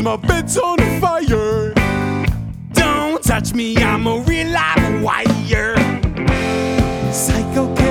my bed's on fire. Don't touch me, I'm a real live wire. Psycho